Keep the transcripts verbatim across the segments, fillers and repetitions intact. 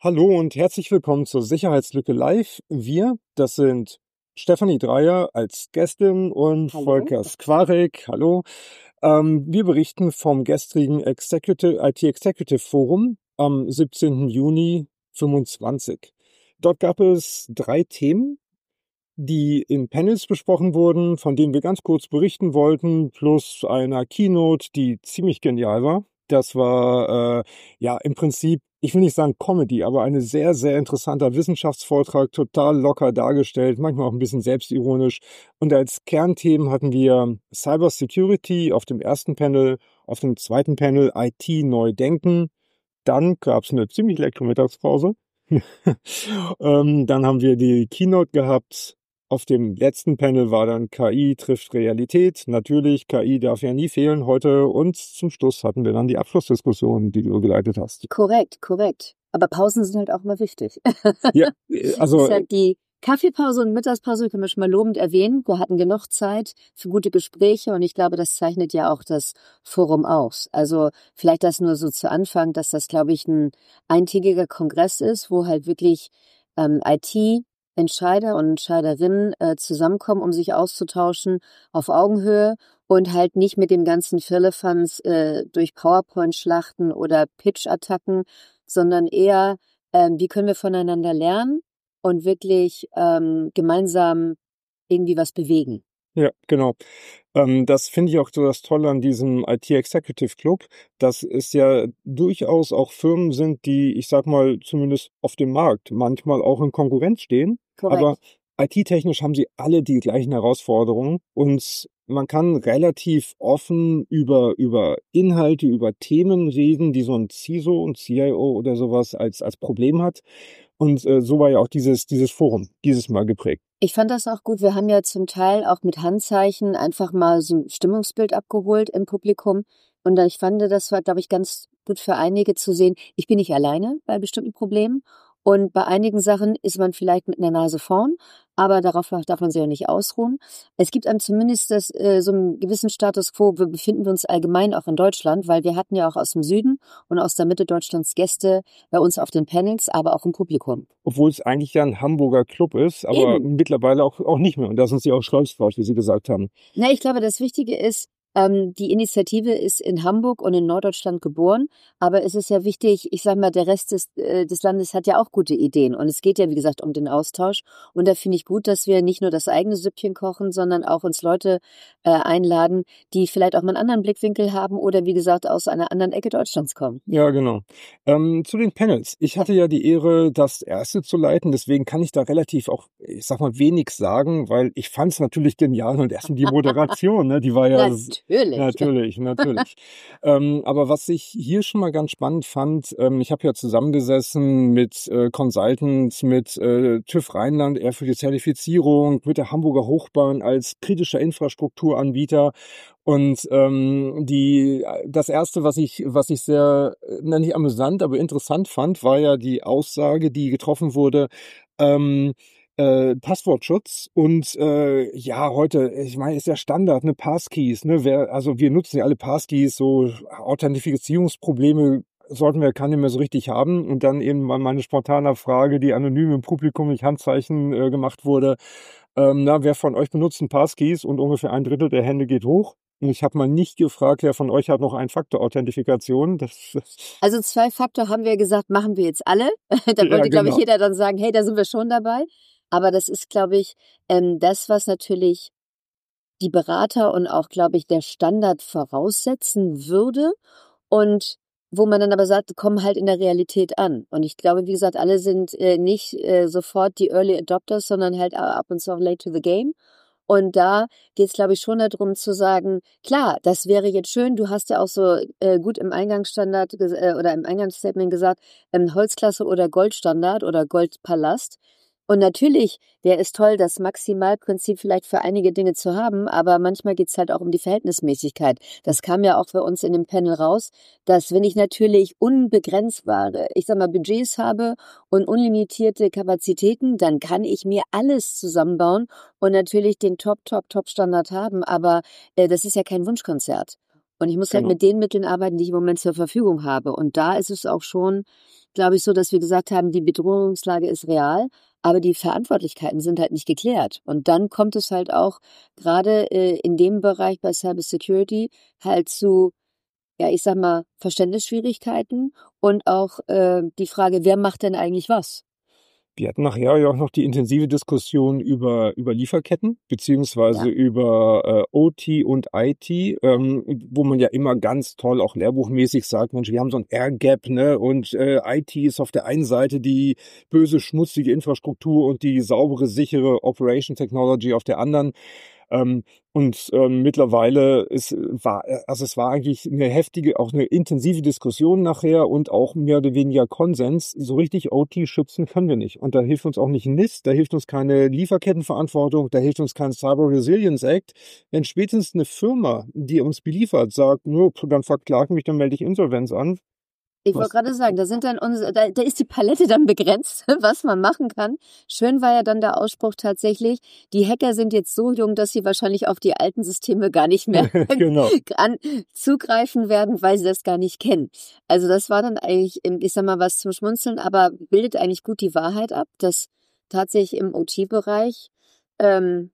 Hallo und herzlich willkommen zur Sicherheitslücke live. Wir, das sind Stefanie Dreier als Gästin und Hallo. Volker Skwarek. Hallo. Ähm, wir berichten vom gestrigen Executive, I T Executive Forum am siebzehnten Juni fünfundzwanzig. Dort gab es drei Themen, die in Panels besprochen wurden, von denen wir ganz kurz berichten wollten, plus einer Keynote, die ziemlich genial war. Das war äh, ja im Prinzip, ich will nicht sagen Comedy, aber ein sehr, sehr interessanter Wissenschaftsvortrag, total locker dargestellt, manchmal auch ein bisschen selbstironisch. Und als Kernthemen hatten wir Cyber Security auf dem ersten Panel, auf dem zweiten Panel I T neu denken. Dann gab es eine ziemlich leckere Mittagspause. ähm, dann haben wir die Keynote gehabt. Auf dem letzten Panel war dann K I trifft Realität. Natürlich, K I darf ja nie fehlen heute. Und zum Schluss hatten wir dann die Abschlussdiskussion, die du geleitet hast. Korrekt, korrekt. Aber Pausen sind halt auch immer wichtig. Ja, also Das ist halt die Kaffeepause und Mittagspause können wir schon mal lobend erwähnen. Wir hatten genug Zeit für gute Gespräche und ich glaube, das zeichnet ja auch das Forum aus. Also vielleicht das nur so zu Anfang, dass das, glaube ich, ein eintägiger Kongress ist, wo halt wirklich ähm, I T Entscheider und Entscheiderinnen äh, zusammenkommen, um sich auszutauschen auf Augenhöhe und halt nicht mit dem ganzen Firlefanz äh, durch PowerPoint-Schlachten oder Pitch-Attacken, sondern eher, ähm, wie können wir voneinander lernen und wirklich ähm, gemeinsam irgendwie was bewegen. Ja, genau. Ähm, das finde ich auch so das Tolle an diesem I T Executive Club, dass es ja durchaus auch Firmen sind, die, ich sag mal, zumindest auf dem Markt manchmal auch in Konkurrenz stehen. Korrekt. Aber I T-technisch haben sie alle die gleichen Herausforderungen und man kann relativ offen über, über Inhalte, über Themen reden, die so ein C I S O und C I O oder sowas als, als Problem hat. Und äh, so war ja auch dieses, dieses Forum dieses Mal geprägt. Ich fand das auch gut. Wir haben ja zum Teil auch mit Handzeichen einfach mal so ein Stimmungsbild abgeholt im Publikum. Und ich fand, das war, glaube ich, ganz gut für einige zu sehen. Ich bin nicht alleine bei bestimmten Problemen. Und bei einigen Sachen ist man vielleicht mit einer Nase vorn, aber darauf darf man sich ja nicht ausruhen. Es gibt einem zumindest das, äh, so einen gewissen Status quo. Wir befinden wir uns allgemein auch in Deutschland, weil wir hatten ja auch aus dem Süden und aus der Mitte Deutschlands Gäste bei uns auf den Panels, aber auch im Publikum. Obwohl es eigentlich ja ein Hamburger Club ist, aber Eben. mittlerweile auch, auch nicht mehr. Und da sind sie auch stolz drauf, wie Sie gesagt haben. Na, ich glaube, das Wichtige ist, ähm, die Initiative ist in Hamburg und in Norddeutschland geboren, aber es ist ja wichtig, ich sage mal, der Rest des, äh, des Landes hat ja auch gute Ideen und es geht ja, wie gesagt, um den Austausch und da finde ich gut, dass wir nicht nur das eigene Süppchen kochen, sondern auch uns Leute äh, einladen, die vielleicht auch mal einen anderen Blickwinkel haben oder, wie gesagt, aus einer anderen Ecke Deutschlands kommen. Ja, genau. Ähm, zu den Panels. Ich hatte ja die Ehre, das erste zu leiten, deswegen kann ich da relativ auch, ich sag mal, wenig sagen, weil ich fand es natürlich genial und erstmal die Moderation, ne, die war ja... Natürlich. Natürlich, natürlich. ähm, aber was ich hier schon mal ganz spannend fand, ähm, ich habe ja zusammengesessen mit äh, Consultants, mit äh, TÜV Rheinland, eher für die Zertifizierung, mit der Hamburger Hochbahn als kritischer Infrastrukturanbieter. Und ähm, die das erste, was ich was ich sehr na, nicht amüsant, aber interessant fand, war ja die Aussage, die getroffen wurde. Ähm, Äh, Passwortschutz und äh, ja, heute, ich meine, ist ja Standard, ne, Passkeys, ne, wer, also wir nutzen ja alle Passkeys, so Authentifizierungsprobleme sollten wir keine mehr so richtig haben und dann eben mal meine spontane Frage, die anonym im Publikum mit Handzeichen äh, gemacht wurde, ähm, na, wer von euch benutzt ein Passkeys und ungefähr ein Drittel der Hände geht hoch. Und ich habe mal nicht gefragt, wer von euch hat noch Ein-Faktor-Authentifikation. Das, das Also zwei Faktor haben wir gesagt, machen wir jetzt alle. Da ja, wollte, glaube ich, genau. jeder dann sagen, hey, da sind wir schon dabei. Aber das ist, glaube ich, ähm, das, was natürlich die Berater und auch, glaube ich, der Standard voraussetzen würde und wo man dann aber sagt, komm halt in der Realität an. Und ich glaube, wie gesagt, alle sind äh, nicht äh, sofort die Early Adopters, sondern halt ab und zu auch late to the game. Und da geht es, glaube ich, schon darum zu sagen, klar, das wäre jetzt schön, du hast ja auch so äh, gut im Eingangsstandard ges- äh, oder im Eingangsstatement gesagt, ähm, Holzklasse oder Goldstandard oder Goldpalast. Und natürlich wäre es toll, das Maximalprinzip vielleicht für einige Dinge zu haben, aber manchmal geht's halt auch um die Verhältnismäßigkeit. Das kam ja auch bei uns in dem Panel raus, dass wenn ich natürlich unbegrenzbare, ich sag mal, Budgets habe und unlimitierte Kapazitäten, dann kann ich mir alles zusammenbauen und natürlich den Top, Top, Top Standard haben, aber äh, das ist ja kein Wunschkonzert. Und ich muss halt Genau. mit den Mitteln arbeiten, die ich im Moment zur Verfügung habe. Und da ist es auch schon, glaube ich, so, dass wir gesagt haben, die Bedrohungslage ist real, aber die Verantwortlichkeiten sind halt nicht geklärt. Und dann kommt es halt auch gerade äh, in dem Bereich bei Cybersecurity halt zu, ja, ich sag mal, Verständnisschwierigkeiten und auch äh, die Frage, wer macht denn eigentlich was? Wir hatten nachher ja auch noch die intensive Diskussion über, über Lieferketten, beziehungsweise Ja. über äh, O T und I T, ähm, wo man ja immer ganz toll auch lehrbuchmäßig sagt, Mensch, wir haben so ein Air Gap, ne? Und äh, I T ist auf der einen Seite die böse, schmutzige Infrastruktur und die saubere, sichere Operation Technology auf der anderen. Ähm, und ähm, mittlerweile ist, war, also es war eigentlich eine heftige, auch eine intensive Diskussion nachher und auch mehr oder weniger Konsens. So richtig O T schützen können wir nicht. Und da hilft uns auch nicht NIST, da hilft uns keine Lieferkettenverantwortung, da hilft uns kein Cyber Resilience Act. Wenn spätestens eine Firma, die uns beliefert, sagt, nur dann verklag mich, dann melde ich Insolvenz an. Ich wollte gerade sagen, da sind dann unsere, da, da ist die Palette dann begrenzt, was man machen kann. Schön war ja dann der Ausspruch tatsächlich, die Hacker sind jetzt so jung, dass sie wahrscheinlich auf die alten Systeme gar nicht mehr Genau. an, zugreifen werden, weil sie das gar nicht kennen. Also das war dann eigentlich, ich sag mal, was zum Schmunzeln, aber bildet eigentlich gut die Wahrheit ab, dass tatsächlich im O T-Bereich ähm,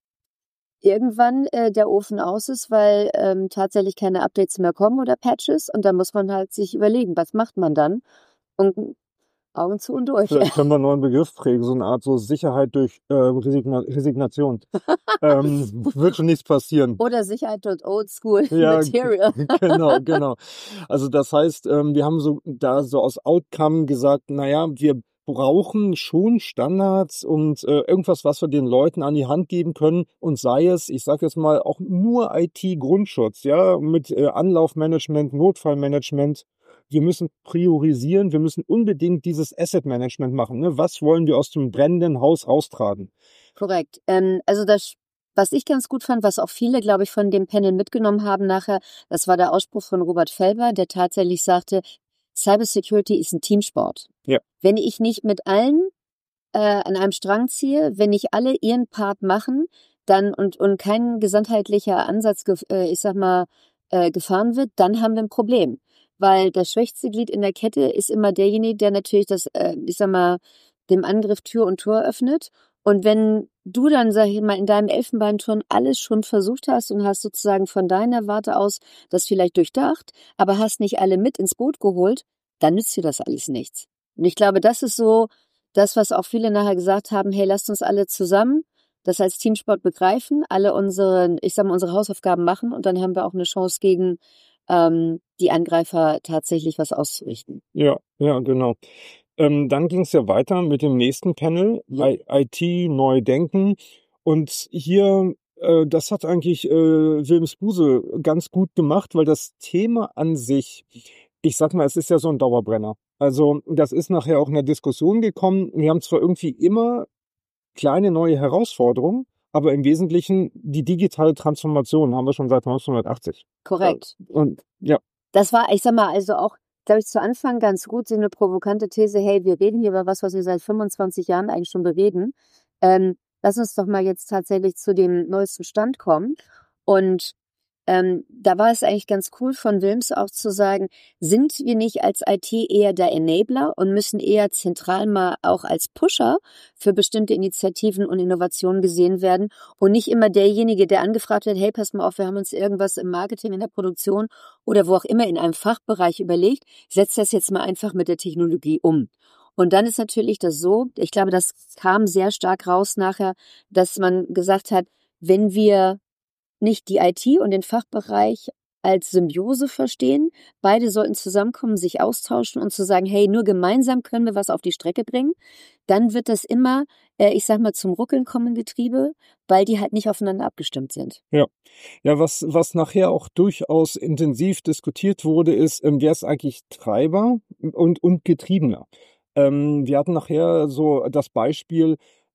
irgendwann äh, der Ofen aus ist, weil ähm, tatsächlich keine Updates mehr kommen oder Patches und da muss man halt sich überlegen, was macht man dann? Und Augen zu und durch. Vielleicht können wir einen neuen Begriff prägen, so eine Art so Sicherheit durch äh, Resigna Resignation. ähm, wird schon nichts passieren. Oder Sicherheit durch Oldschool Ja, Material. genau, genau. Also das heißt, ähm, wir haben so da so aus Outcome gesagt, naja, wir brauchen schon Standards und äh, irgendwas, was wir den Leuten an die Hand geben können und sei es, ich sage jetzt mal, auch nur I T-Grundschutz, ja, mit äh, Anlaufmanagement, Notfallmanagement. Wir müssen priorisieren, wir müssen unbedingt dieses Asset-Management machen. Ne? Was wollen wir aus dem brennenden Haus raustragen? Korrekt. Ähm, also das, was ich ganz gut fand, was auch viele, glaube ich, von dem Panel mitgenommen haben nachher, das war der Ausspruch von Robert Felber, der tatsächlich sagte, Cybersecurity ist ein Teamsport. Ja. Wenn ich nicht mit allen äh, an einem Strang ziehe, wenn nicht alle ihren Part machen, dann und, und kein gesamtheitlicher Ansatz, äh, ich sag mal, äh, gefahren wird, dann haben wir ein Problem. Weil das schwächste Glied in der Kette ist immer derjenige, der natürlich das, äh, ich sag mal, dem Angriff Tür und Tor öffnet. Und wenn du dann, sag ich mal, in deinem Elfenbeinturm alles schon versucht hast und hast sozusagen von deiner Warte aus das vielleicht durchdacht, aber hast nicht alle mit ins Boot geholt, dann nützt dir das alles nichts. Und ich glaube, das ist so das, was auch viele nachher gesagt haben, hey, lasst uns alle zusammen das als Teamsport begreifen, alle unsere, ich sag mal, unsere Hausaufgaben machen und dann haben wir auch eine Chance gegen ähm, die Angreifer tatsächlich was auszurichten. Ja, ja, genau. Ähm, dann ging es ja weiter mit dem nächsten Panel, Ja. I T neu denken. Und hier, äh, das hat eigentlich äh, Wilms-Buse ganz gut gemacht, weil das Thema an sich, ich sag mal, es ist ja so ein Dauerbrenner. Also das ist nachher auch in der Diskussion gekommen. Wir haben zwar irgendwie immer kleine neue Herausforderungen, aber im Wesentlichen die digitale Transformation haben wir schon seit neunzehnhundertachtzig. Korrekt. Und ja, Das war, ich sag mal, also auch, glaube ich, zu Anfang ganz gut, so eine provokante These, hey, wir reden hier über was, was wir seit fünfundzwanzig Jahren eigentlich schon bereden. Ähm, lass uns doch mal jetzt tatsächlich zu dem neuesten Stand kommen. Und ähm, da war es eigentlich ganz cool von Wilms auch zu sagen, sind wir nicht als I T eher der Enabler und müssen eher zentral mal auch als Pusher für bestimmte Initiativen und Innovationen gesehen werden und nicht immer derjenige, der angefragt wird, hey, pass mal auf, wir haben uns irgendwas im Marketing, in der Produktion oder wo auch immer in einem Fachbereich überlegt, setzt das jetzt mal einfach mit der Technologie um. Und dann ist natürlich das so, ich glaube, das kam sehr stark raus nachher, dass man gesagt hat, wenn wir nicht die I T und den Fachbereich als Symbiose verstehen. Beide sollten zusammenkommen, sich austauschen und zu sagen, hey, nur gemeinsam können wir was auf die Strecke bringen. Dann wird das immer, äh, ich sag mal, zum Ruckeln kommen Getriebe, weil die halt nicht aufeinander abgestimmt sind. Ja, ja, was, was nachher auch durchaus intensiv diskutiert wurde, ist, ähm, wer ist eigentlich Treiber und, und Getriebener? Ähm, wir hatten nachher so das Beispiel,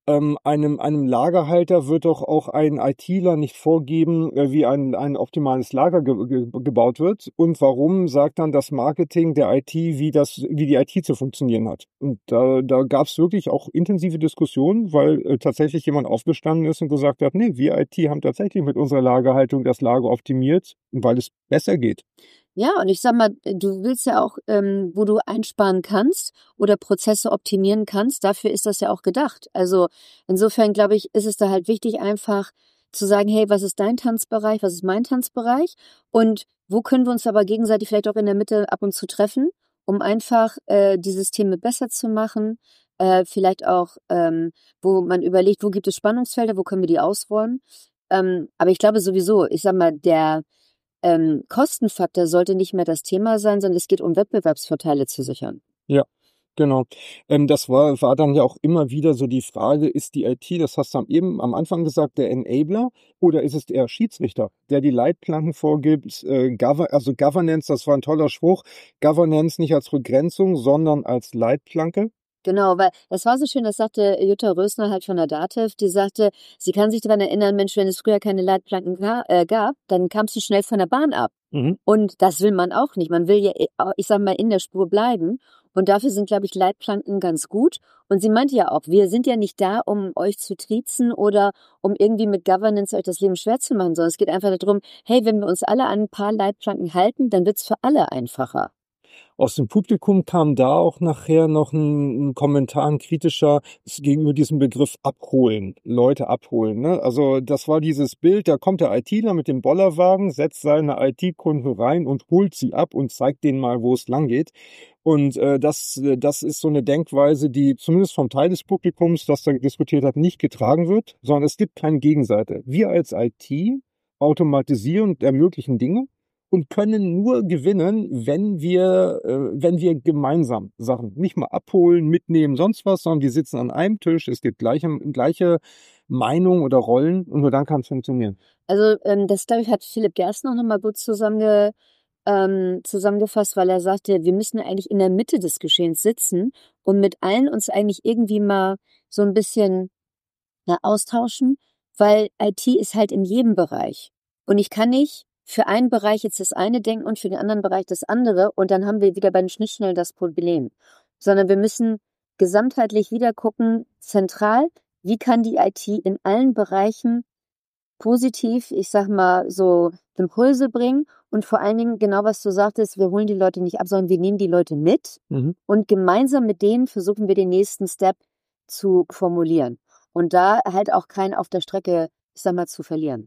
ähm, einem, einem Lagerhalter wird doch auch ein ITler nicht vorgeben, äh, wie ein, ein optimales Lager ge ge gebaut wird. Und warum sagt dann das Marketing der I T, wie das, wie die I T zu funktionieren hat? Und da, da gab es wirklich auch intensive Diskussionen, weil äh, tatsächlich jemand aufgestanden ist und gesagt hat, nee, wir I T haben tatsächlich mit unserer Lagerhaltung das Lager optimiert, weil es besser geht. Ja, und ich sag mal, du willst ja auch, ähm, wo du einsparen kannst oder Prozesse optimieren kannst, dafür ist das ja auch gedacht. Also insofern, glaube ich, ist es da halt wichtig, einfach zu sagen, hey, was ist dein Tanzbereich, was ist mein Tanzbereich und wo können wir uns aber gegenseitig vielleicht auch in der Mitte ab und zu treffen, um einfach äh, die Systeme besser zu machen, äh, vielleicht auch, ähm, wo man überlegt, wo gibt es Spannungsfelder, wo können wir die ausräumen. Ähm, aber ich glaube sowieso, ich sag mal, der ähm, Kostenfaktor sollte nicht mehr das Thema sein, sondern es geht um Wettbewerbsvorteile zu sichern. Ja, genau. Ähm, das war, war dann ja auch immer wieder so die Frage, ist die I T, das hast du am eben am Anfang gesagt, der Enabler oder ist es der Schiedsrichter, der die Leitplanken vorgibt? Äh, Gover also Governance, das war ein toller Spruch. Governance nicht als Begrenzung, sondern als Leitplanke. Genau, weil das war so schön, das sagte Jutta Rösner halt von der DATEV, die sagte, sie kann sich daran erinnern, Mensch, wenn es früher keine Leitplanken ga, äh, gab, dann kamst du schnell von der Bahn ab. Mhm. Und das will man auch nicht. Man will ja, ich sag mal, in der Spur bleiben. Und dafür sind, glaube ich, Leitplanken ganz gut. Und sie meinte ja auch, wir sind ja nicht da, um euch zu triezen oder um irgendwie mit Governance euch das Leben schwer zu machen, sondern es geht einfach darum, hey, wenn wir uns alle an ein paar Leitplanken halten, dann wird's für alle einfacher. Aus dem Publikum kam da auch nachher noch ein, ein Kommentar, ein kritischer gegenüber diesem Begriff abholen, Leute abholen. Ne? Also das war dieses Bild, da kommt der ITler mit dem Bollerwagen, setzt seine I T-Kunden rein und holt sie ab und zeigt denen mal, wo es lang geht. Und äh, das, das ist so eine Denkweise, die zumindest vom Teil des Publikums, das da diskutiert hat, nicht getragen wird, sondern es gibt keine Gegenseite. Wir als I T automatisieren und ermöglichen Dinge und können nur gewinnen, wenn wir, äh, wenn wir gemeinsam Sachen nicht mal abholen, mitnehmen, sonst was, sondern wir sitzen an einem Tisch, es gibt gleiche, gleiche Meinung oder Rollen und nur dann kann es funktionieren. Also ähm, das, glaube ich, hat Philipp Gerstner auch nochmal gut zusammenge, ähm, zusammengefasst, weil er sagte, wir müssen eigentlich in der Mitte des Geschehens sitzen und mit allen uns eigentlich irgendwie mal so ein bisschen na, austauschen, weil I T ist halt in jedem Bereich. Und ich kann nicht für einen Bereich jetzt das eine denken und für den anderen Bereich das andere und dann haben wir wieder bei den Schnittstellen das Problem. Sondern wir müssen gesamtheitlich wieder gucken, zentral, wie kann die I T in allen Bereichen positiv, ich sag mal, so Impulse bringen und vor allen Dingen genau, was du sagtest, wir holen die Leute nicht ab, sondern wir nehmen die Leute mit Mhm. und gemeinsam mit denen versuchen wir den nächsten Step zu formulieren. Und da halt auch keinen auf der Strecke, ich sag mal, zu verlieren.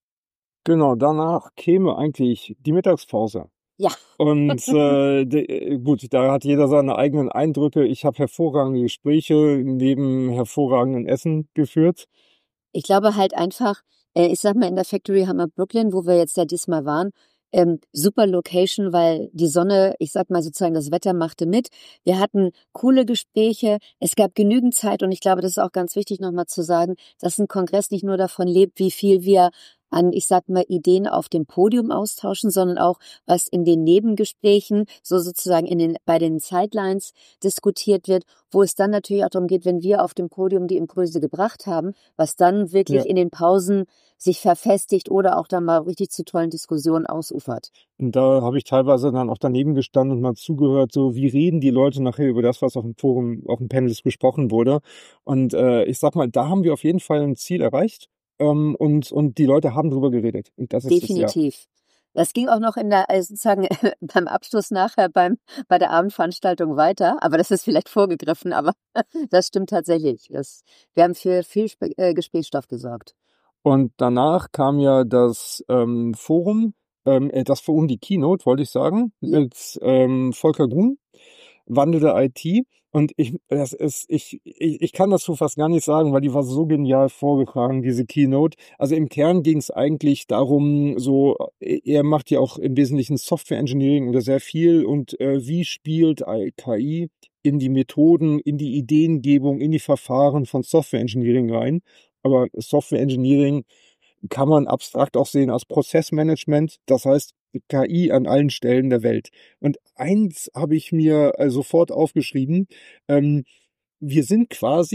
Genau, danach käme eigentlich die Mittagspause. Ja. Und äh, de, gut, da hat jeder seine eigenen Eindrücke. Ich habe hervorragende Gespräche neben hervorragenden Essen geführt. Ich glaube halt einfach, äh, ich sag mal, in der Factory haben wir Brooklyn, wo wir jetzt ja diesmal waren, ähm, super Location, weil die Sonne, ich sag mal sozusagen, das Wetter machte mit. Wir hatten coole Gespräche, es gab genügend Zeit und ich glaube, das ist auch ganz wichtig nochmal zu sagen, dass ein Kongress nicht nur davon lebt, wie viel wir an, ich sag mal, Ideen auf dem Podium austauschen, sondern auch, was in den Nebengesprächen, so sozusagen in den, bei den Sidelines diskutiert wird, wo es dann natürlich auch darum geht, wenn wir auf dem Podium die Impulse gebracht haben, was dann wirklich Ja. in den Pausen sich verfestigt oder auch dann mal richtig zu tollen Diskussionen ausufert. Und da habe ich teilweise dann auch daneben gestanden und mal zugehört, so wie reden die Leute nachher über das, was auf dem Forum, auf dem Panel besprochen wurde. Und äh, ich sag mal, da haben wir auf jeden Fall ein Ziel erreicht. Ähm, und, und die Leute haben drüber geredet. Und das ist es, ja. Definitiv. Das ging auch noch in der, also sozusagen beim Abschluss nachher beim, bei der Abendveranstaltung weiter. Aber das ist vielleicht vorgegriffen, aber das stimmt tatsächlich. Das, wir haben für viel Spe äh, Gesprächsstoff gesorgt. Und danach kam ja das ähm, Forum, ähm, äh, das Forum, die Keynote, wollte ich sagen, Ja. mit ähm, Volker Grun, wandelnde I T. Und ich, das ist, ich, ich, ich kann dazu fast gar nicht sagen, weil die war so genial vorgetragen, diese Keynote. Also im Kern ging es eigentlich darum, so, er macht ja auch im Wesentlichen Software Engineering oder sehr viel. Und äh, wie spielt K I in die Methoden, in die Ideengebung, in die Verfahren von Software Engineering rein? Aber Software Engineering kann man abstrakt auch sehen als Prozessmanagement, das heißt K I an allen Stellen der Welt. Und eins habe ich mir äh, sofort aufgeschrieben, ähm, wir sind quasi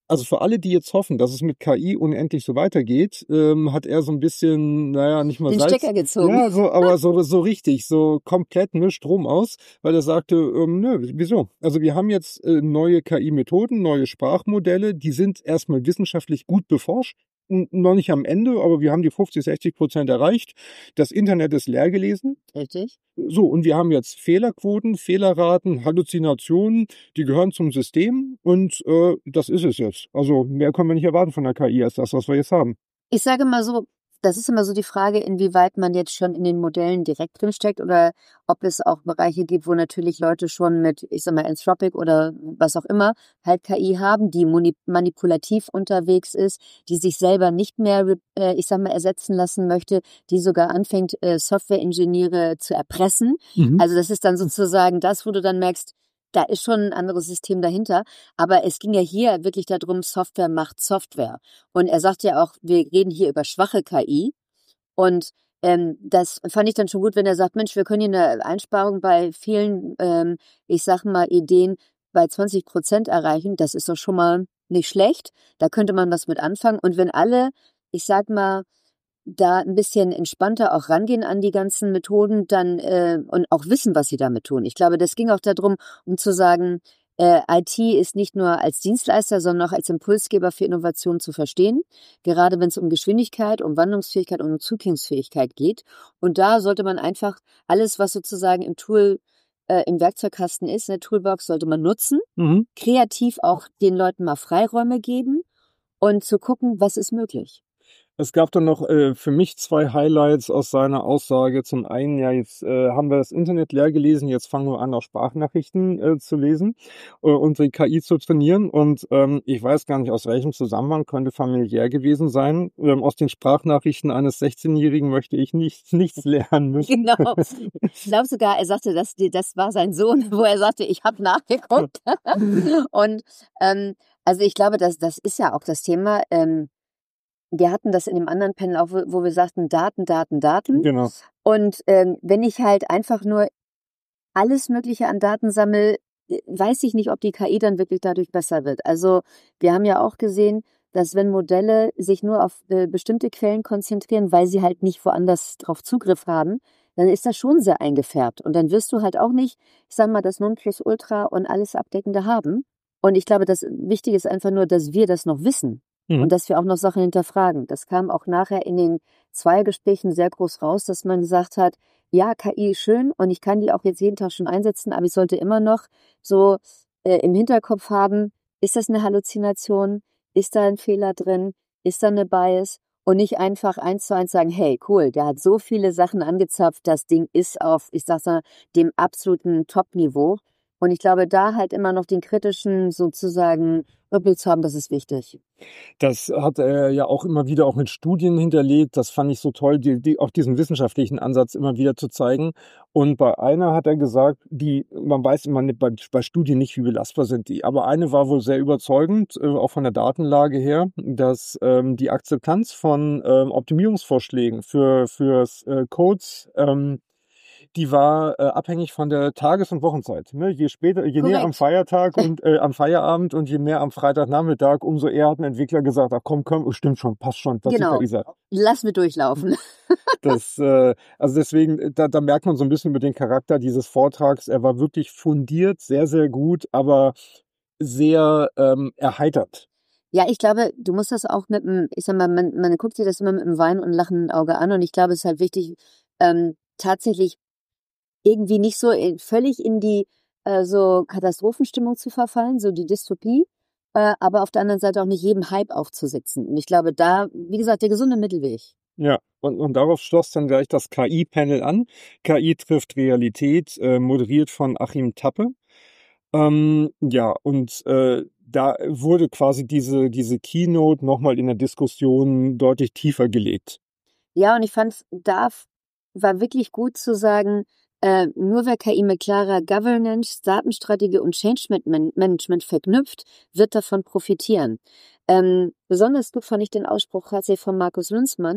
Also für alle, die jetzt hoffen, dass es mit K I unendlich so weitergeht, ähm, hat er so ein bisschen, naja, nicht mal Den Salz. Stecker gezogen. Ja, so, aber so, so richtig, so komplett ne Strom aus, weil er sagte, ähm, nö, wieso? Also wir haben jetzt äh, neue K I-Methoden, neue Sprachmodelle, die sind erstmal wissenschaftlich gut beforscht. N- Noch nicht am Ende, aber wir haben die fünfzig, sechzig Prozent erreicht. Das Internet ist leer gelesen. Richtig. So, und wir haben jetzt Fehlerquoten, Fehlerraten, Halluzinationen, die gehören zum System und äh, das ist es jetzt. Also mehr können wir nicht erwarten von der K I als das, was wir jetzt haben. Ich sage mal so, das ist immer so die Frage, inwieweit man jetzt schon in den Modellen direkt drinsteckt oder ob es auch Bereiche gibt, wo natürlich Leute schon mit, ich sag mal, Anthropic oder was auch immer, halt K I haben, die moni- manipulativ unterwegs ist, die sich selber nicht mehr, äh, ich sag mal, ersetzen lassen möchte, die sogar anfängt, äh, Software-Ingenieure zu erpressen. Mhm. Also das ist dann sozusagen das, wo du dann merkst, da ist schon ein anderes System dahinter. Aber es ging ja hier wirklich darum, Software macht Software. Und er sagt ja auch, wir reden hier über schwache K I. Und ähm, das fand ich dann schon gut, wenn er sagt, Mensch, wir können hier eine Einsparung bei vielen, ähm, ich sag mal, Ideen bei zwanzig Prozent erreichen. Das ist doch schon mal nicht schlecht. Da könnte man was mit anfangen. Und wenn alle, ich sag mal, da ein bisschen entspannter auch rangehen an die ganzen Methoden, dann äh, und auch wissen, was sie damit tun. Ich glaube, das ging auch darum, um zu sagen, äh, I T ist nicht nur als Dienstleister, sondern auch als Impulsgeber für Innovation zu verstehen, gerade wenn es um Geschwindigkeit, um Wandlungsfähigkeit und um Zukunftsfähigkeit geht. Und da sollte man einfach alles, was sozusagen im Tool, äh, im Werkzeugkasten ist, in der Toolbox, sollte man nutzen, Mhm. kreativ auch den Leuten mal Freiräume geben und zu gucken, was ist möglich. Es gab dann noch äh, für mich zwei Highlights aus seiner Aussage. Zum einen, ja, jetzt äh, haben wir das Internet leer gelesen, jetzt fangen wir an, auch Sprachnachrichten äh, zu lesen, äh, unsere K I zu trainieren. Und ähm, ich weiß gar nicht, aus welchem Zusammenhang, könnte familiär gewesen sein. Ähm, aus den Sprachnachrichten eines sechzehnjährigen möchte ich nicht, nichts lernen müssen. Genau. Ich glaube sogar, er sagte, das, das war sein Sohn, wo er sagte, ich habe nachgeguckt. Und ähm, also ich glaube, das, das ist ja auch das Thema. Ähm, wir hatten das in dem anderen Panel auch, wo wo wir sagten, Daten, Daten, Daten. Genau. Und ähm, wenn ich halt einfach nur alles Mögliche an Daten sammle, äh, weiß ich nicht, ob die K I dann wirklich dadurch besser wird. Also wir haben ja auch gesehen, dass wenn Modelle sich nur auf äh, bestimmte Quellen konzentrieren, weil sie halt nicht woanders drauf Zugriff haben, dann ist das schon sehr eingefärbt. Und dann wirst du halt auch nicht, ich sag mal, das Nonplusultra und alles Abdeckende haben. Und ich glaube, das Wichtige ist einfach nur, dass wir das noch wissen. Mhm. Und dass wir auch noch Sachen hinterfragen. Das kam auch nachher in den Zweiergesprächen sehr groß raus, dass man gesagt hat, ja, K I ist schön und ich kann die auch jetzt jeden Tag schon einsetzen, aber ich sollte immer noch so äh, im Hinterkopf haben, ist das eine Halluzination? Ist da ein Fehler drin? Ist da eine Bias? Und nicht einfach eins zu eins sagen, hey, cool, der hat so viele Sachen angezapft, das Ding ist auf, ich sag mal, dem absoluten Top-Niveau. Und ich glaube, da halt immer noch den kritischen sozusagen Überblick zu haben, das ist wichtig. Das hat er ja auch immer wieder auch mit Studien hinterlegt. Das fand ich so toll, die, die, auch diesen wissenschaftlichen Ansatz immer wieder zu zeigen. Und bei einer hat er gesagt, die, man weiß immer nicht, bei, bei Studien nicht, wie belastbar sind die. Aber eine war wohl sehr überzeugend, äh, auch von der Datenlage her, dass ähm, die Akzeptanz von ähm, Optimierungsvorschlägen für, für äh, Codes, ähm, die war äh, abhängig von der Tages- und Wochenzeit. Ne? Je später, je näher am Korrekt. Feiertag und äh, am Feierabend und je mehr am Freitagnachmittag, umso eher hat ein Entwickler gesagt, ach komm, komm, stimmt schon, passt schon, was Genau. die K I sagt. Lass mir durchlaufen. Das, äh, also deswegen, da, da merkt man so ein bisschen mit dem Charakter dieses Vortrags, er war wirklich fundiert, sehr, sehr gut, aber sehr ähm, erheitert. Ja, ich glaube, du musst das auch mit dem, ich sag mal, man, man guckt sich das immer mit einem Wein und lachenden Auge an und ich glaube, es ist halt wichtig, ähm, tatsächlich irgendwie nicht so in, völlig in die äh, so Katastrophenstimmung zu verfallen, so die Dystopie, äh, aber auf der anderen Seite auch nicht jedem Hype aufzusitzen. Und ich glaube, da, wie gesagt, der gesunde Mittelweg. Ja, und, und darauf schloss dann gleich das K I-Panel an. K I trifft Realität, äh, moderiert von Achim Tappe. Ähm, ja, und äh, da wurde quasi diese, diese Keynote nochmal in der Diskussion deutlich tiefer gelegt. Ja, und ich fand, da war wirklich gut zu sagen, äh, nur wer K I mit klarer Governance, Datenstrategie und Change Management verknüpft, wird davon profitieren. Ähm, besonders gut fand ich den Ausspruch tatsächlich von Markus Lünzmann,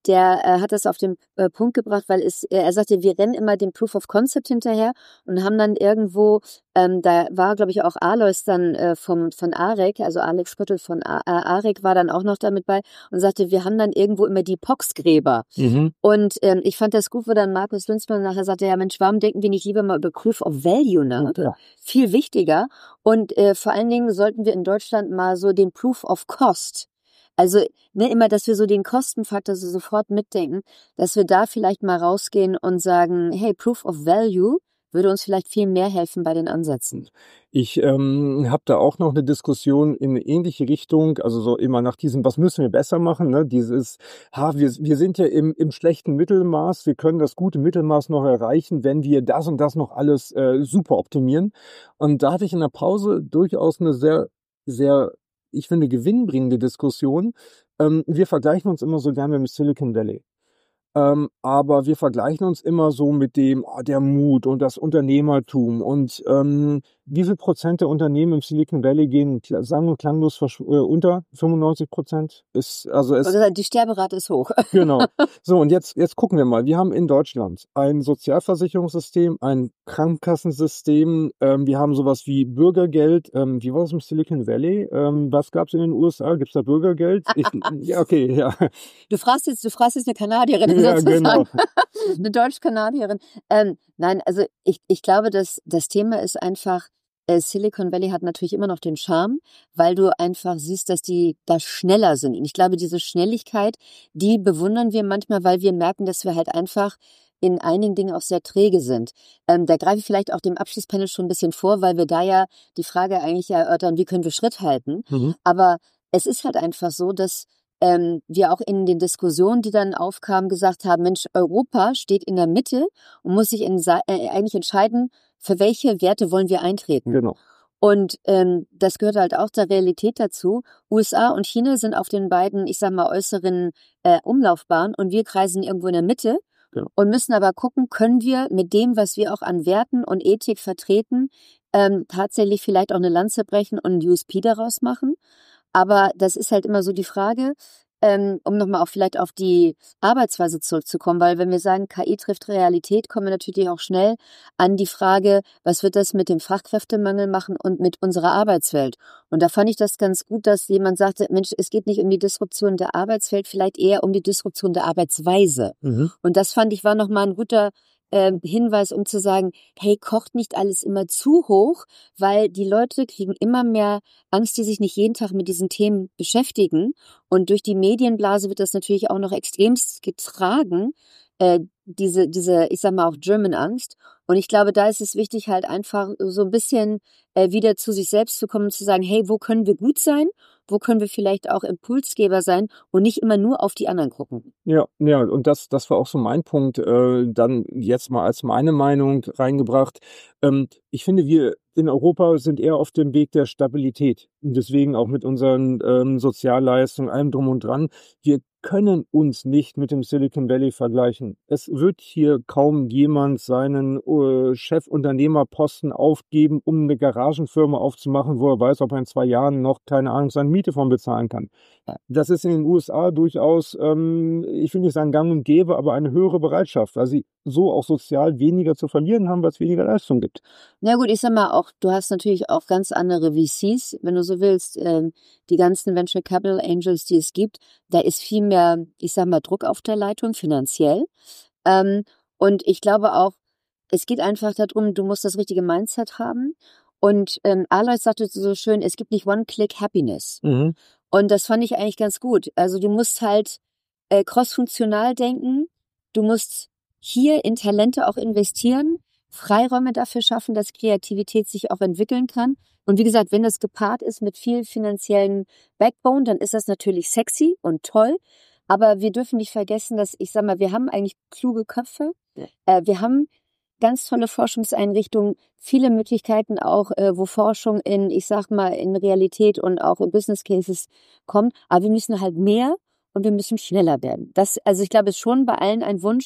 der äh, hat das auf den äh, Punkt gebracht, weil es, äh, er sagte, wir rennen immer dem Proof of Concept hinterher und haben dann irgendwo, ähm, da war, glaube ich, auch Alois dann äh, vom von Arek, also Alex Pöttl von A- äh, Arek war dann auch noch damit bei und sagte, wir haben dann irgendwo immer die Poxgräber. Mhm. Und ähm, ich fand das gut, wo dann Markus Lünzmann nachher sagte, ja Mensch, warum denken wir nicht lieber mal über Proof of Value nach? Ja. Viel wichtiger. Und äh, vor allen Dingen sollten wir in Deutschland mal so den Proof of Cost, also ne, immer, dass wir so den Kostenfaktor so sofort mitdenken, dass wir da vielleicht mal rausgehen und sagen, hey, Proof of Value würde uns vielleicht viel mehr helfen bei den Ansätzen. Ich ähm, habe da auch noch eine Diskussion in eine ähnliche Richtung, also so immer nach diesem, was müssen wir besser machen, ne? Dieses, ha, wir, wir sind ja im, im schlechten Mittelmaß, wir können das gute Mittelmaß noch erreichen, wenn wir das und das noch alles äh, super optimieren. Und da hatte ich in der Pause durchaus eine sehr, sehr, ich finde, gewinnbringende Diskussion. Ähm, wir vergleichen uns immer so gerne mit Silicon Valley. Ähm, aber wir vergleichen uns immer so mit dem, ah, der Mut und das Unternehmertum und ähm, wie viel Prozent der Unternehmen im Silicon Valley gehen kla- sang- und klanglos versch- äh, unter fünfundneunzig Prozent? Ist, also es, Also die Sterberate ist hoch. genau. So, und jetzt, jetzt gucken wir mal. Wir haben in Deutschland ein Sozialversicherungssystem, ein Krankenkassensystem, ähm, wir haben sowas wie Bürgergeld. Ähm, wie war das im Silicon Valley? Ähm, was gab es in den U S A? Gibt es da Bürgergeld? Ich, ja, okay, ja. Du fragst jetzt, du fragst jetzt eine Kanadierin Ja, sozusagen. genau. Eine Deutsch-Kanadierin. Ähm, nein, also ich, ich glaube, dass das Thema ist einfach, äh, Silicon Valley hat natürlich immer noch den Charme, weil du einfach siehst, dass die da schneller sind. Und ich glaube, diese Schnelligkeit, die bewundern wir manchmal, weil wir merken, dass wir halt einfach in einigen Dingen auch sehr träge sind. Ähm, da greife ich vielleicht auch dem Abschlusspanel schon ein bisschen vor, weil wir da ja die Frage eigentlich erörtern, wie können wir Schritt halten. Mhm. Aber es ist halt einfach so, dass ähm, wir auch in den Diskussionen, die dann aufkamen, gesagt haben, Mensch, Europa steht in der Mitte und muss sich in, äh, eigentlich entscheiden, für welche Werte wollen wir eintreten. Genau. Und ähm, das gehört halt auch der Realität dazu. U S A und China sind auf den beiden, ich sag mal, äußeren äh, Umlaufbahnen und wir kreisen irgendwo in der Mitte. Genau. Und müssen aber gucken, können wir mit dem, was wir auch an Werten und Ethik vertreten, ähm, tatsächlich vielleicht auch eine Lanze brechen und ein U S P daraus machen. Aber das ist halt immer so die Frage, ähm, um nochmal auch vielleicht auf die Arbeitsweise zurückzukommen, weil wenn wir sagen, K I trifft Realität, kommen wir natürlich auch schnell an die Frage, was wird das mit dem Fachkräftemangel machen und mit unserer Arbeitswelt? Und da fand ich das ganz gut, dass jemand sagte, Mensch, es geht nicht um die Disruption der Arbeitswelt, vielleicht eher um die Disruption der Arbeitsweise. Mhm. Und das fand ich war nochmal ein guter äh, Hinweis, um zu sagen, hey, kocht nicht alles immer zu hoch, weil die Leute kriegen immer mehr Angst, die sich nicht jeden Tag mit diesen Themen beschäftigen. Und durch die Medienblase wird das natürlich auch noch extremst getragen, äh, diese, diese, ich sag mal auch German-Angst. Und ich glaube, da ist es wichtig, halt einfach so ein bisschen äh, wieder zu sich selbst zu kommen und zu sagen, hey, wo können wir gut sein? Wo können wir vielleicht auch Impulsgeber sein und nicht immer nur auf die anderen gucken? Ja, ja, und das, das war auch so mein Punkt, äh, dann jetzt mal als meine Meinung reingebracht. Ähm, ich finde, wir in Europa sind eher auf dem Weg der Stabilität. Und deswegen auch mit unseren ähm, Sozialleistungen, allem drum und dran. Wir können uns nicht mit dem Silicon Valley vergleichen. Es wird hier kaum jemand seinen äh, Chefunternehmerposten aufgeben, um eine Garagenfirma aufzumachen, wo er weiß, ob er in zwei Jahren noch, keine Ahnung, seine Miete von bezahlen kann. Das ist in den U S A durchaus, ähm, ich will nicht sagen gang und gäbe, aber eine höhere Bereitschaft, weil sie so auch sozial weniger zu verlieren haben, weil es weniger Leistung gibt. Na gut, ich sag mal auch, du hast natürlich auch ganz andere V Cs, wenn du so willst, ähm, die ganzen Venture Capital Angels, die es gibt, da ist viel mehr, ich sag mal, Druck auf der Leitung, finanziell. Ähm, und ich glaube auch, es geht einfach darum, du musst das richtige Mindset haben. Und ähm, Alois sagte so schön, es gibt nicht One-Click-Happiness. Mhm. Und das fand ich eigentlich ganz gut. Also du musst halt äh, cross-funktional denken, du musst hier in Talente auch investieren, Freiräume dafür schaffen, dass Kreativität sich auch entwickeln kann. Und wie gesagt, wenn das gepaart ist mit viel finanziellen Backbone, dann ist das natürlich sexy und toll. Aber wir dürfen nicht vergessen, dass, ich sag mal, wir haben eigentlich kluge Köpfe. Ja. Äh, wir haben ganz tolle Forschungseinrichtungen, viele Möglichkeiten auch, äh, wo Forschung in, ich sag mal, in Realität und auch in Business Cases kommt. Aber wir müssen halt mehr und wir müssen schneller werden. Das, also ich glaube, ist schon bei allen ein Wunsch.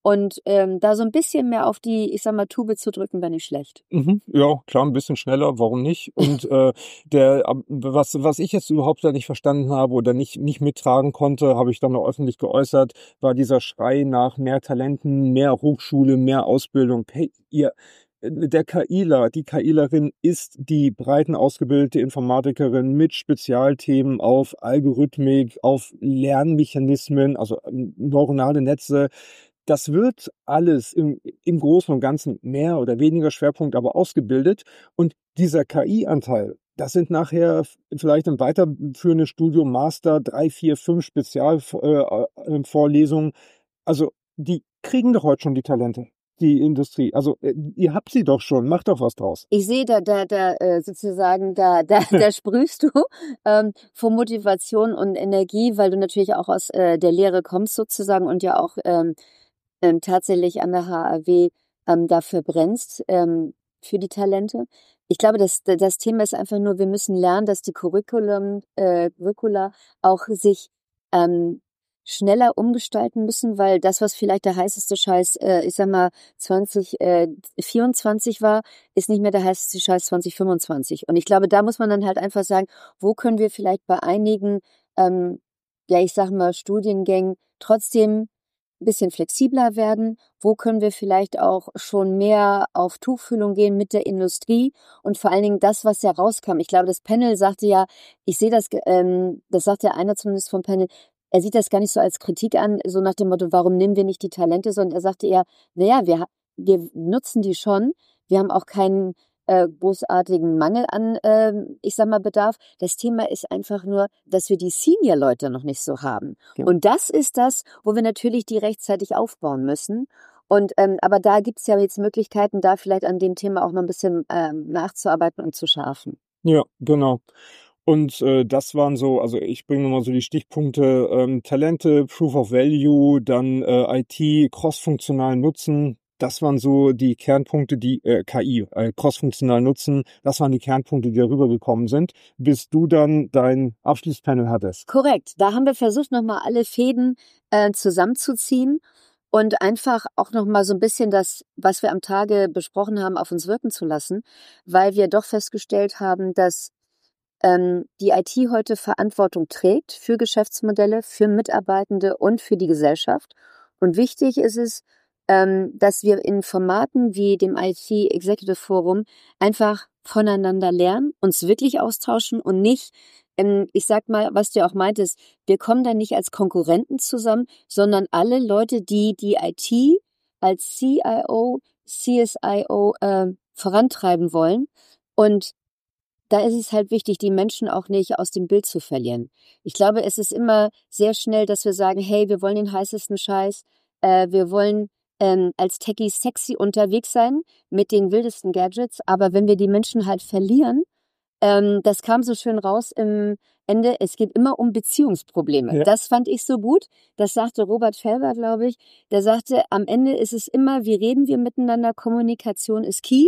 Und ähm, da so ein bisschen mehr auf die, ich sag mal, Tube zu drücken, wäre nicht schlecht. Mhm. Ja, klar, ein bisschen schneller, warum nicht? Und äh, der, am- was, was ich jetzt überhaupt da nicht verstanden habe oder nicht, nicht mittragen konnte, habe ich dann auch öffentlich geäußert, war dieser Schrei nach mehr Talenten, mehr Hochschule, mehr Ausbildung. Hey, ihr, äh, der KIler, die KIlerin ist die breiten ausgebildete Informatikerin mit Spezialthemen auf Algorithmik, auf Lernmechanismen, also ähm, neuronale Netze. Das wird alles im, im Großen und Ganzen mehr oder weniger Schwerpunkt, aber ausgebildet. Und dieser K I-Anteil, das sind nachher f- vielleicht im weiterführenden Studium Master, drei, vier, fünf Spezialvorlesungen. Also die kriegen doch heute schon die Talente, die Industrie. Also äh, ihr habt sie doch schon, macht doch was draus. Ich sehe da, da, da äh, sozusagen, da, da, da sprühst du ähm, vor Motivation und Energie, weil du natürlich auch aus äh, der Lehre kommst sozusagen und ja auch ähm, ähm, tatsächlich an der H A W ähm, dafür brennst, ähm, für die Talente. Ich glaube, das, das Thema ist einfach nur, wir müssen lernen, dass die Curriculum, äh, Curricula auch sich ähm, schneller umgestalten müssen, weil das, was vielleicht der heißeste Scheiß, äh, ich sag mal, zwanzig vierundzwanzig war, ist nicht mehr der heißeste Scheiß zwanzig fünfundzwanzig. Und ich glaube, da muss man dann halt einfach sagen, wo können wir vielleicht bei einigen, ähm, ja, ich sag mal, Studiengängen trotzdem ein bisschen flexibler werden? Wo können wir vielleicht auch schon mehr auf Tuchfühlung gehen mit der Industrie? Und vor allen Dingen das, was ja rauskam. Ich glaube, das Panel sagte ja, ich sehe das, ähm, das sagte einer zumindest vom Panel, er sieht das gar nicht so als Kritik an, so nach dem Motto, warum nehmen wir nicht die Talente, sondern er sagte eher, naja, wir, ha- wir nutzen die schon. Wir haben auch keinen äh, großartigen Mangel an, ähm, ich sag mal, Bedarf. Das Thema ist einfach nur, dass wir die Senior-Leute noch nicht so haben. Ja. Und das ist das, wo wir natürlich die rechtzeitig aufbauen müssen. Und ähm, aber da gibt's ja jetzt Möglichkeiten, da vielleicht an dem Thema auch noch ein bisschen ähm, nachzuarbeiten und zu schärfen. Ja, genau. Und äh, das waren so, also ich bringe nochmal so die Stichpunkte, ähm, Talente, Proof of Value, dann äh, I T, crossfunktional Nutzen. Das waren so die Kernpunkte, die äh, K I, äh, crossfunktional Nutzen, das waren die Kernpunkte, die da rübergekommen sind, bis du dann dein Abschlusspanel hattest. Korrekt. Da haben wir versucht, nochmal alle Fäden äh, zusammenzuziehen und einfach auch nochmal so ein bisschen das, was wir am Tage besprochen haben, auf uns wirken zu lassen, weil wir doch festgestellt haben, dass ähm, die I T heute Verantwortung trägt für Geschäftsmodelle, für Mitarbeitende und für die Gesellschaft. Und wichtig ist es, ähm, dass wir in Formaten wie dem I T Executive Forum einfach voneinander lernen, uns wirklich austauschen und nicht, ähm, ich sag mal, was du auch meintest, wir kommen da nicht als Konkurrenten zusammen, sondern alle Leute, die die I T als C I O, C S I O äh, vorantreiben wollen. Und da ist es halt wichtig, die Menschen auch nicht aus dem Bild zu verlieren. Ich glaube, es ist immer sehr schnell, dass wir sagen, hey, wir wollen den heißesten Scheiß, äh, wir wollen ähm, als Techie sexy unterwegs sein mit den wildesten Gadgets, aber wenn wir die Menschen halt verlieren, ähm, das kam so schön raus im Ende, es geht immer um Beziehungsprobleme. Ja. Das fand ich so gut. Das sagte Robert Felber, glaube ich. Der sagte, am Ende ist es immer, wie reden wir miteinander, Kommunikation ist key.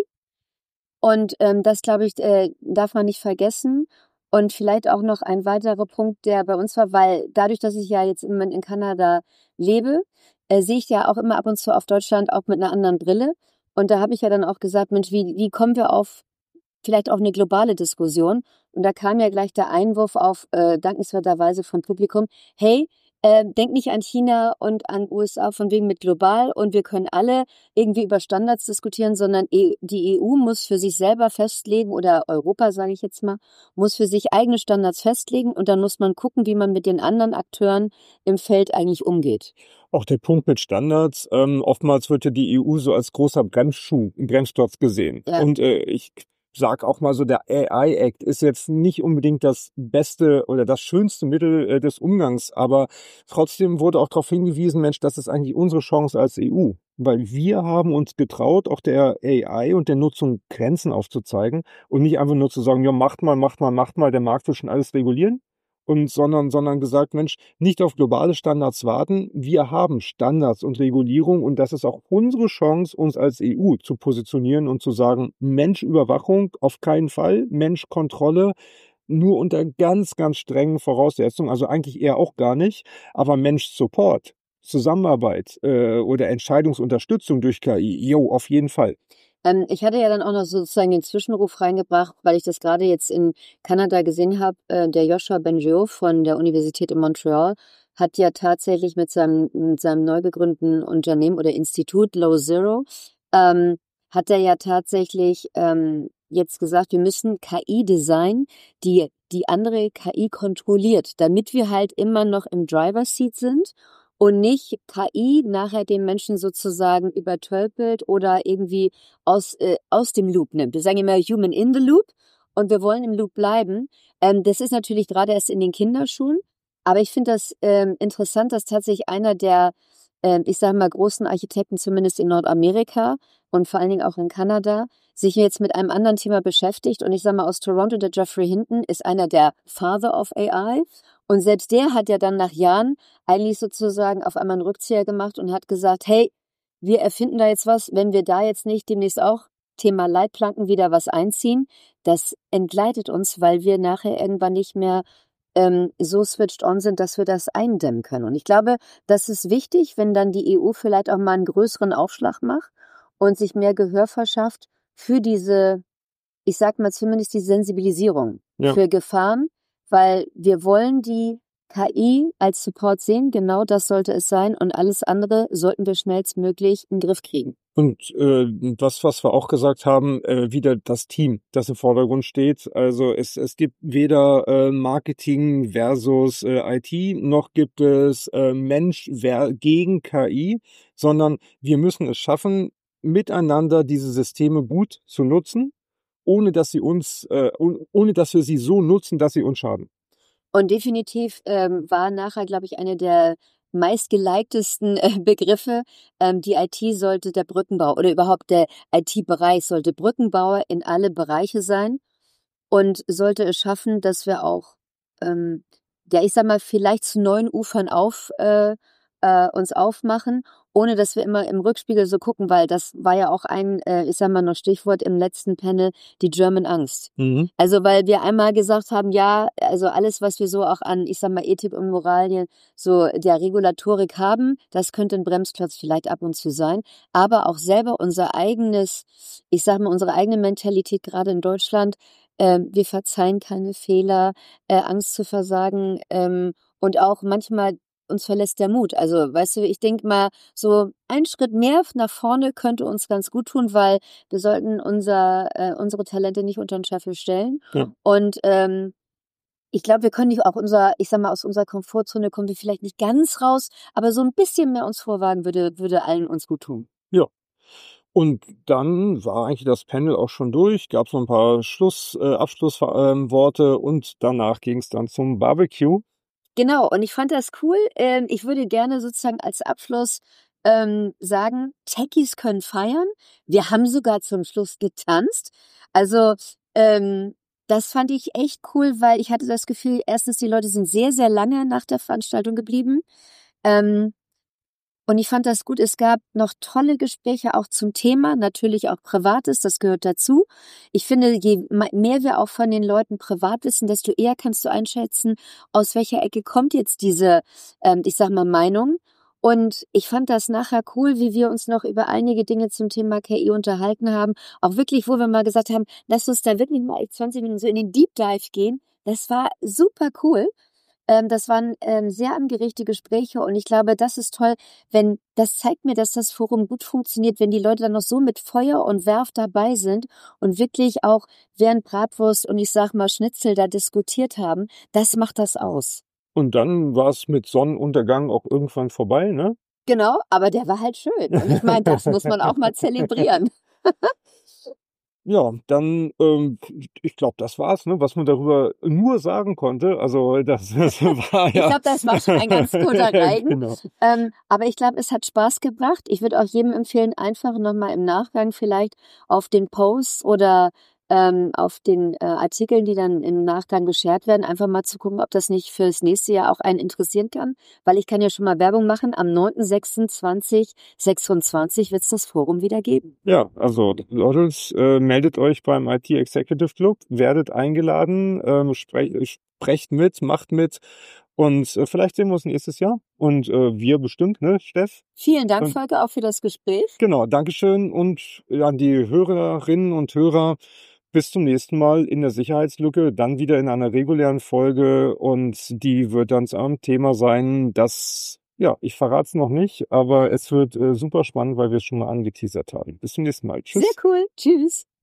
Und ähm, das, glaube ich, äh, darf man nicht vergessen. Und vielleicht auch noch ein weiterer Punkt, der bei uns war, weil dadurch, dass ich ja jetzt im Moment in Kanada lebe, äh, sehe ich ja auch immer ab und zu auf Deutschland auch mit einer anderen Brille. Und da habe ich ja dann auch gesagt, Mensch, wie, wie kommen wir auf vielleicht auch eine globale Diskussion? Und da kam ja gleich der Einwurf auf, äh, dankenswerterweise vom Publikum, hey, äh, denk nicht an China und an U S A von wegen mit global und wir können alle irgendwie über Standards diskutieren, sondern e- die E U muss für sich selber festlegen oder Europa, sage ich jetzt mal, muss für sich eigene Standards festlegen und dann muss man gucken, wie man mit den anderen Akteuren im Feld eigentlich umgeht. Auch der Punkt mit Standards, ähm, oftmals wird ja die E U so als großer Bremsschuh, Bremsklotz gesehen. Ja. Und äh, ich sag auch mal so, der A I Act ist jetzt nicht unbedingt das beste oder das schönste Mittel äh, des Umgangs, aber trotzdem wurde auch darauf hingewiesen, Mensch, das ist eigentlich unsere Chance als E U. Weil wir haben uns getraut, auch der A I und der Nutzung Grenzen aufzuzeigen und nicht einfach nur zu sagen, ja, macht mal, macht mal, macht mal, der Markt will schon alles regulieren. Und sondern, sondern gesagt, Mensch, nicht auf globale Standards warten. Wir haben Standards und Regulierung und das ist auch unsere Chance, uns als E U zu positionieren und zu sagen, Menschüberwachung auf keinen Fall, Menschkontrolle nur unter ganz, ganz strengen Voraussetzungen, also eigentlich eher auch gar nicht, aber Mensch-Support Zusammenarbeit äh, oder Entscheidungsunterstützung durch K I? Jo, auf jeden Fall. Ähm, ich hatte ja dann auch noch sozusagen den Zwischenruf reingebracht, weil ich das gerade jetzt in Kanada gesehen habe. Äh, der Joshua Bengio von der Universität in Montreal hat ja tatsächlich mit seinem, mit seinem neu gegründeten Unternehmen oder Institut Low Zero, ähm, hat er ja tatsächlich ähm, jetzt gesagt, wir müssen K I designen, die die andere K I kontrolliert, damit wir halt immer noch im Driver's Seat sind und nicht K I nachher den Menschen sozusagen übertölpelt oder irgendwie aus, äh, aus dem Loop nimmt. Wir sagen immer Human in the Loop und wir wollen im Loop bleiben. Ähm, das ist natürlich gerade erst in den Kinderschuhen, aber ich finde das ähm, interessant, dass tatsächlich einer der, ähm, ich sage mal, großen Architekten, zumindest in Nordamerika und vor allen Dingen auch in Kanada, sich jetzt mit einem anderen Thema beschäftigt. Und ich sage mal, aus Toronto, der Geoffrey Hinton ist einer der Father of A I. Und selbst der hat ja dann nach Jahren eigentlich sozusagen auf einmal einen Rückzieher gemacht und hat gesagt, hey, wir erfinden da jetzt was, wenn wir da jetzt nicht demnächst auch Thema Leitplanken wieder was einziehen, das entgleitet uns, weil wir nachher irgendwann nicht mehr ähm, so switched on sind, dass wir das eindämmen können. Und ich glaube, das ist wichtig, wenn dann die E U vielleicht auch mal einen größeren Aufschlag macht und sich mehr Gehör verschafft für diese, ich sag mal zumindest die Sensibilisierung Ja. für Gefahren, weil wir wollen die K I als Support sehen, genau das sollte es sein und alles andere sollten wir schnellstmöglich in den Griff kriegen. Und äh, das, was wir auch gesagt haben, äh, wieder das Team, das im Vordergrund steht. Also es, es gibt weder äh, Marketing versus äh, I T, noch gibt es äh, Mensch wer gegen K I, sondern wir müssen es schaffen, miteinander diese Systeme gut zu nutzen, ohne dass sie uns, äh, ohne, ohne dass wir sie so nutzen, dass sie uns schaden. Und definitiv ähm, war nachher, glaube ich, eine der meistgeliktesten äh, Begriffe. Ähm, die I T sollte der Brückenbauer oder überhaupt der I T-Bereich sollte Brückenbauer in alle Bereiche sein und sollte es schaffen, dass wir auch, ähm, ja, ich sag mal, vielleicht zu neuen Ufern auf, äh, äh, uns aufmachen, ohne dass wir immer im Rückspiegel so gucken, weil das war ja auch ein, äh, ich sag mal noch Stichwort im letzten Panel, die German Angst. Mhm. Also, weil wir einmal gesagt haben, ja, also alles, was wir so auch an, ich sag mal, Ethik und Moralien, so der Regulatorik haben, das könnte ein Bremsklotz vielleicht ab und zu sein, aber auch selber unser eigenes, ich sag mal, unsere eigene Mentalität, gerade in Deutschland, ähm, wir verzeihen keine Fehler, äh, Angst zu versagen, ähm, und auch manchmal uns verlässt der Mut. Also, weißt du, ich denke mal, so ein Schritt mehr nach vorne könnte uns ganz gut tun, weil wir sollten unser, äh, unsere Talente nicht unter den Scheffel stellen. Ja. Und ähm, ich glaube, wir können nicht auch unser, ich sag mal, aus unserer Komfortzone kommen wir vielleicht nicht ganz raus, aber so ein bisschen mehr uns vorwagen würde, würde allen uns gut tun. Ja. Und dann war eigentlich das Panel auch schon durch, gab es noch ein paar Schluss, äh, Abschlussworte ähm, und danach ging es dann zum Barbecue. Genau, und ich fand das cool. Ähm, ich würde gerne sozusagen als Abschluss ähm, sagen, Techies können feiern. Wir haben sogar zum Schluss getanzt. Also ähm, das fand ich echt cool, weil ich hatte das Gefühl, erstens, die Leute sind sehr, sehr lange nach der Veranstaltung geblieben. Ähm, und ich fand das gut. Es gab noch tolle Gespräche auch zum Thema, natürlich auch Privates, das gehört dazu. Ich finde, je mehr wir auch von den Leuten privat wissen, desto eher kannst du einschätzen, aus welcher Ecke kommt jetzt diese, ähm, ich sag mal, Meinung. Und ich fand das nachher cool, wie wir uns noch über einige Dinge zum Thema K I unterhalten haben. Auch wirklich, wo wir mal gesagt haben, lass uns da wirklich mal zwanzig Minuten so in den Deep Dive gehen. Das war super cool. Ähm, das waren ähm, sehr angeregte Gespräche und ich glaube, das ist toll, wenn das zeigt mir, dass das Forum gut funktioniert, wenn die Leute dann noch so mit Feuer und Werf dabei sind und wirklich auch während Bratwurst und ich sag mal Schnitzel da diskutiert haben. Das macht das aus. Und dann war es mit Sonnenuntergang auch irgendwann vorbei, ne? Genau, aber der war halt schön. Und ich meine, das muss man auch mal zelebrieren. Ja, dann, ähm, ich glaube, das war's, ne, was man darüber nur sagen konnte. Also das, das war ja. Ich glaube, das war schon ein ganz guter Reigen. Genau. Ähm, aber ich glaube, es hat Spaß gebracht. Ich würde auch jedem empfehlen, einfach nochmal im Nachgang vielleicht auf den Posts oder ähm, auf den äh, Artikeln, die dann im Nachgang geshared werden, einfach mal zu gucken, ob das nicht fürs nächste Jahr auch einen interessieren kann. Weil ich kann ja schon mal Werbung machen. Am neunten sechsten zweitausendsechsundzwanzig wird es das Forum wieder geben. Ja, also Leute, äh, meldet euch beim I T Executive Club, werdet eingeladen, ähm, sprech, sprecht mit, macht mit und äh, vielleicht sehen wir uns nächstes Jahr. Und äh, wir bestimmt, ne, Steff? Vielen Dank, Und, Volker, auch für das Gespräch. Genau, Dankeschön. Und an die Hörerinnen und Hörer, bis zum nächsten Mal in der Sicherheitslücke, dann wieder in einer regulären Folge. Und die wird dann zu einem Thema sein, das, ja, ich verrate es noch nicht, aber es wird äh, super spannend, weil wir es schon mal angeteasert haben. Bis zum nächsten Mal. Tschüss. Sehr cool. Tschüss.